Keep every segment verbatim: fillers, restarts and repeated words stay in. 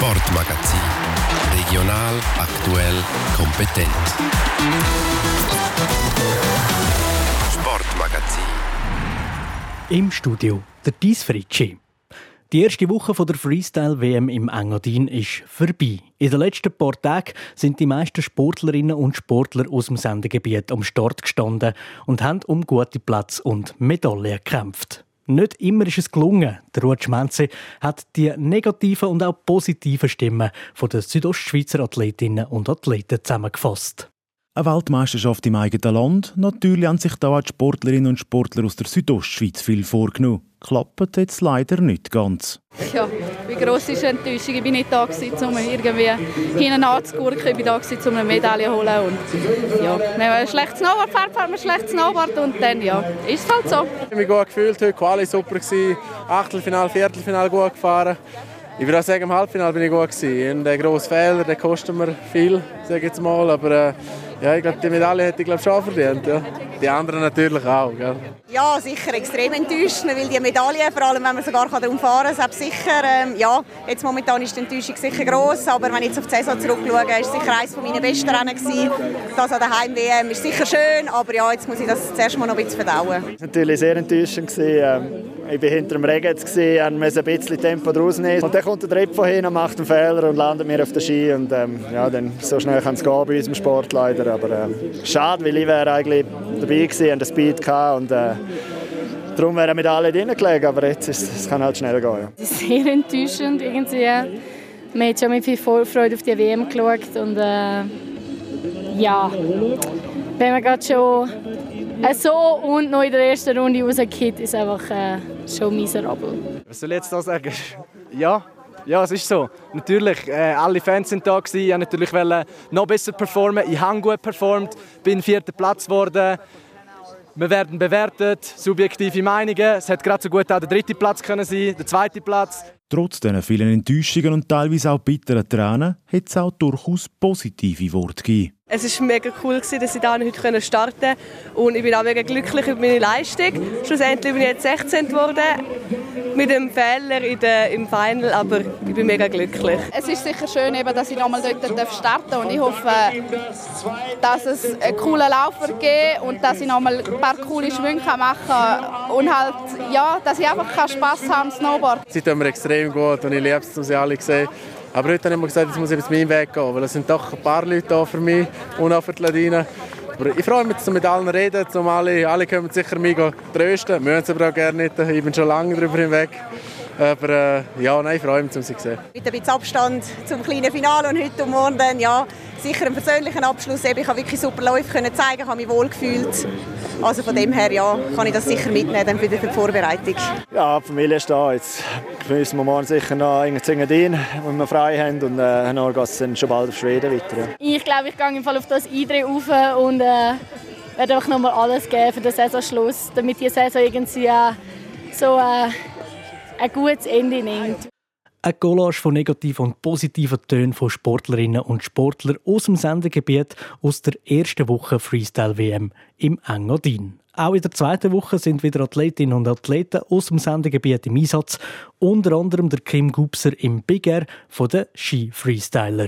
Sportmagazin. Regional, aktuell, kompetent. Sportmagazin. Im Studio der Dies Fritschi. Die erste Woche der Freestyle-W M im Engadin ist vorbei. In den letzten paar Tagen sind die meisten Sportlerinnen und Sportler aus dem Sendegebiet am Start gestanden und haben um gute Plätze und Medaillen gekämpft. Nicht immer ist es gelungen. Der Ruud Schmenzi hat die negativen und auch positiven Stimmen der Südostschweizer Athletinnen und Athleten zusammengefasst. Eine Weltmeisterschaft im eigenen Land. Natürlich haben sich da auch die Sportlerinnen und Sportler aus der Südostschweiz viel vorgenommen. Klappt jetzt leider nicht ganz. Ja, wie gross ist die Enttäuschung? Ich war nicht da, um irgendwie hinten anzugurken. Ich war da, um eine Medaille zu holen. Und, ja, wenn man ein schlechtes Snowboard fährt, fährt man ein schlechtes Snowboard. Und dann ja, ist es halt so. Ich habe mich gut gefühlt, heute Quali super gewesen. Achtelfinale, Viertelfinale gut gefahren. Ich würde auch sagen, im Halbfinale bin ich gut gewesen. Und der grosse Fehler, der kostet mir viel, sage ich jetzt mal. Aber äh, ja, ich glaube, die Medaille hätte ich glaube, schon verdient. Ja. Die anderen natürlich auch. Gell? Ja, sicher extrem enttäuscht, weil die Medaille, vor allem wenn man sogar darum fahren kann, selbst sicher, ähm, ja, jetzt momentan ist die Enttäuschung sicher gross, aber wenn ich jetzt auf die Saison zurückschaue, war es sicher eines meiner besten Rennen gewesen. Das an der Heim-W M ist sicher schön, aber ja, jetzt muss ich das zuerst mal noch ein bisschen verdauen. Es war natürlich sehr enttäuschend. Ich war hinter dem Regen, und musste ein bisschen Tempo draus nehmen. Und dann kommt der Tritt von hinten, macht einen Fehler und landet mir auf den Ski. Und, ähm, ja, dann, so schnell kann es gehen bei unserem Sport leider. Aber ähm, schade, weil ich wäre eigentlich dabei gewesen und den Speed gehabt. Und, äh, darum wären wir alle drin gelegen, aber jetzt ist, es kann halt schnell gehen. Ja. Es ist sehr enttäuschend irgendwie. Man hat schon mit viel Vorfreude auf die W M geschaut. Und äh, ja, wenn man gerade schon äh, so und noch in der ersten Runde rausgeht, ist einfach äh, schon miserabel. Was soll ich jetzt da sagen? Ja, ja, es ist so. Natürlich, äh, alle Fans sind da gewesen. Ich wollte natürlich noch besser performen. Ich habe gut performt, bin vierter Platz geworden. Wir werden bewertet, subjektive Meinungen. Es hätte gerade so gut auch der dritte Platz können sein, der zweite Platz. Trotz dieser vielen Enttäuschungen und teilweise auch bitteren Tränen hat es auch durchaus positive Worte gegeben. Es war mega cool, dass ich hier heute starten konnte. Und ich bin auch mega glücklich über meine Leistung. Schlussendlich bin ich jetzt sechzehnte geworden. Mit einem Fehler in der, im Final, aber ich bin mega glücklich. Es ist sicher schön, eben, dass ich nochmal dort starten darf. Und ich hoffe, dass es einen coolen Lauf wird geben und dass ich nochmal ein paar coole Schwünge machen kann. Und halt, ja, dass ich einfach Spass haben am Snowboard. Sie tun mir extrem gut und ich liebe es, um sie alle zu sehen. Aber heute habe ich mir gesagt, jetzt muss ich jetzt meinen Weg gehen, weil es sind doch ein paar Leute da für mich und auch für die Ladine. Aber ich freue mich, um mit allen reden, um alle, alle können sicher mich trösten. Wir hören es aber auch gerne nicht, ich bin schon lange darüber hinweg. Aber äh, ja, nein, ich freue mich, um sie zu sehen. Mit ein bisschen Abstand zum kleinen Finale und heute und morgen dann, ja, sicher einen persönlichen Abschluss. Ich konnte wirklich super Läufe zeigen, ich habe mich wohl gefühlt. Also von dem her ja, kann ich das sicher mitnehmen dann für die Vorbereitung. Ja, die Familie ist da. Jetzt müssen wir morgen sicher noch in Engadin, wo wir frei haben. Und äh, dann geht es dann schon bald auf Schweden weiter. Ja. Ich glaube, ich gehe im Fall auf das Eindreh rauf und äh, werde einfach nochmal alles geben für den Saisonschluss, damit die Saison irgendwie äh, so äh, ein gutes Ende nimmt. Eine Collage von negativen und positiven Tönen von Sportlerinnen und Sportlern aus dem Sendegebiet aus der ersten Woche Freestyle-W M im Engadin. Auch in der zweiten Woche sind wieder Athletinnen und Athleten aus dem Sendegebiet im Einsatz, unter anderem der Kim Gubser im Big Air von den Ski-Freestyler.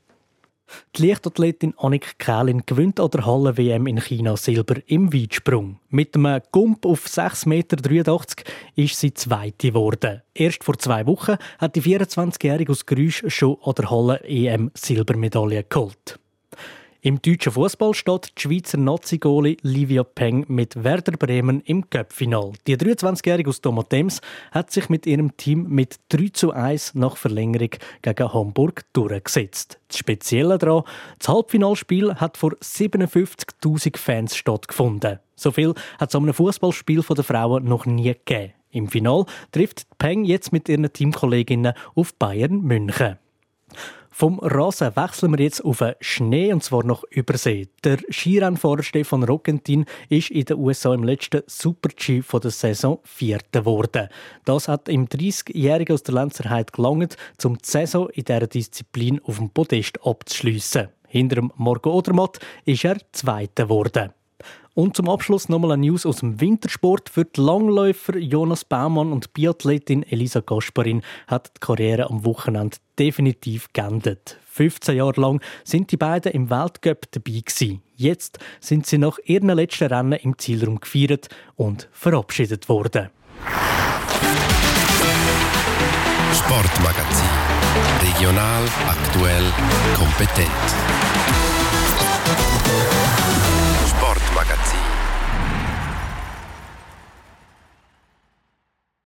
Die Leichtathletin Annik Kählin gewinnt an der Halle-W M in China Silber im Weitsprung. Mit einem Gump auf sechs Komma dreiundachtzig Meter ist sie Zweite geworden. Erst vor zwei Wochen hat die vierundzwanzigjährige aus Grüsch schon an der Halle-E M Silbermedaille geholt. Im deutschen Fußball steht die Schweizer Nazi-Goalie Livia Peng mit Werder Bremen im Cup-Final. Die dreiundzwanzigjährige aus Domatems hat sich mit ihrem Team mit drei zu eins nach Verlängerung gegen Hamburg durchgesetzt. Das Spezielle daran, das Halbfinalspiel hat vor siebenundfünfzigtausend Fans stattgefunden. So viel hat es an einem Fußballspiel der Frauen noch nie gegeben. Im Final trifft Peng jetzt mit ihren Teamkolleginnen auf Bayern München. Vom Rasen wechseln wir jetzt auf den Schnee, und zwar nach Übersee. Der Skirennfahrer Stefan Rockentin ist in den U S A im letzten Super-G von der Saison Vierter geworden. Das hat im dreißigjährigen aus der Lenzerheide gelangt, um die Saison in dieser Disziplin auf dem Podest abzuschliessen. Hinter dem Marco Odermatt ist er Zweiter geworden. Und zum Abschluss nochmal eine News aus dem Wintersport. Für die Langläufer Jonas Baumann und Biathletin Elisa Gasparin hat die Karriere am Wochenende definitiv geendet. fünfzehn Jahre lang sind die beiden im Weltcup dabei gewesen. Jetzt sind sie nach ihren letzten Rennen im Zielraum gefeiert und verabschiedet worden. Sportmagazin. Regional, aktuell, kompetent.